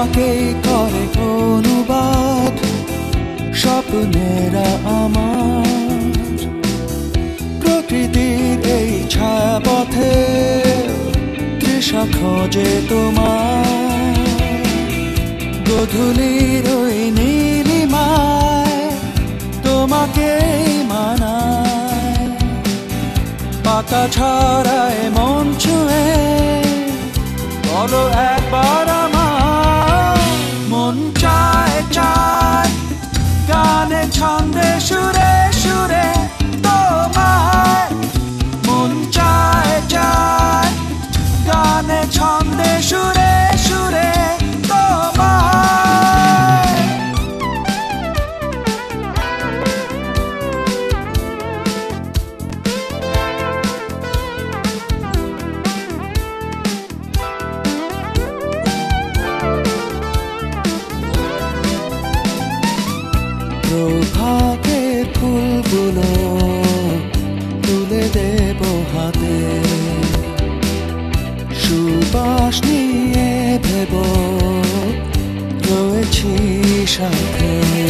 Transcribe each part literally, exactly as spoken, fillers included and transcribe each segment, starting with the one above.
তোমাকেই করে অনুবাদ স্বপ্নেরা আমার, প্রকৃতির এই ছায়াপথে তৃষা খোঁজে তোমার। গধূলির ওই নীলিমায় তোমাকেই মানায়, পাতা ছড়ায় মন ছুঁয়ে বলো একবার আমার। মন চায় চায় গানে ছন্দে সুরে সুরে তোমায়, মন চায় চায় গানে ছন্দে সুরে সুরে তোমায়। প্রভাতে ফুলগুলো তুলে দেব হাতে, সুবাস নিয়ে ভেব রয়েছি সাথে।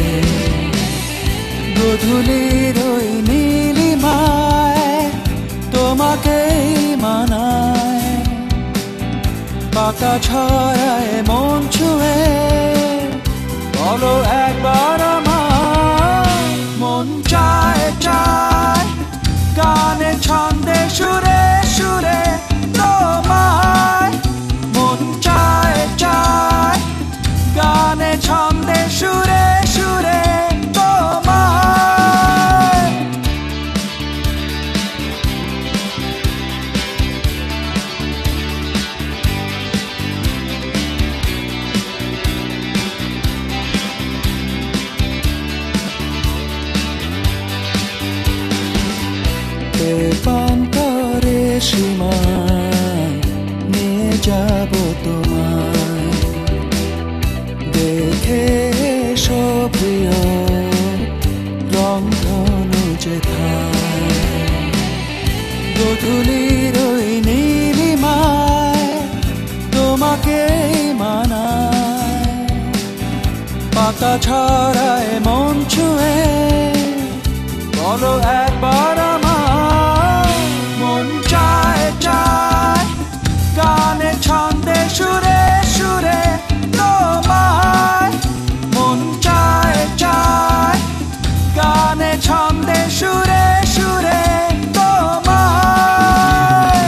গধূলির ওই নীলিমায় তোমাকেই মানায়, পাতা ছড়ায় মন ছুঁয়ে বলো একবার আমার। মন চায় চায় গানে ছন্দে সুরে সুরে তোমায়, মন চায় চায় গানে ছন্দে সুরে সুরে তোমায়। পান্তরে সীমায় নিয়ে যাব তোমায়, দেখে এসো প্রিয় রংধনু যেথায়। গধূলির ওই নীলিমায় তোমাকেই মানায়, পাতা ছড়ায় মন ছুঁয়ে বলো একবার আমার। মন চায় চায় গানে ছন্দে সুরে সুরে তোমায়, মন চায় চায় গানে ছন্দে সুরে সুরে তোমায়।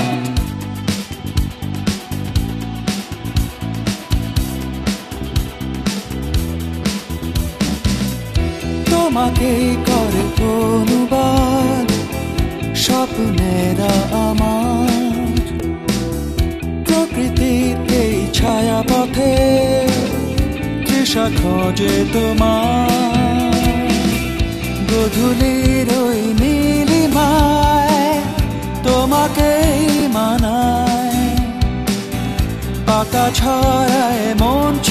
তোমাকেই করে অনুবাদ স্বপ্নেরা আমার, প্রকৃতির এই ছায়াপথে তৃষা খোঁজে তোমার। গধূলির ওই নীলিমায় তোমাকেই মানায়, পাতা ছড়ায় মন